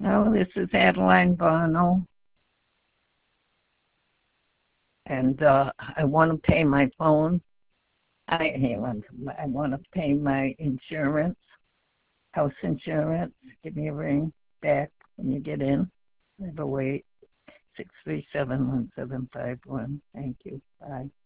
No, this is Adeline Bono, and I want to pay my phone. I want to pay my insurance, house insurance. Give me a ring back when you get in. I have a wait. 637-1751. Thank you. Bye.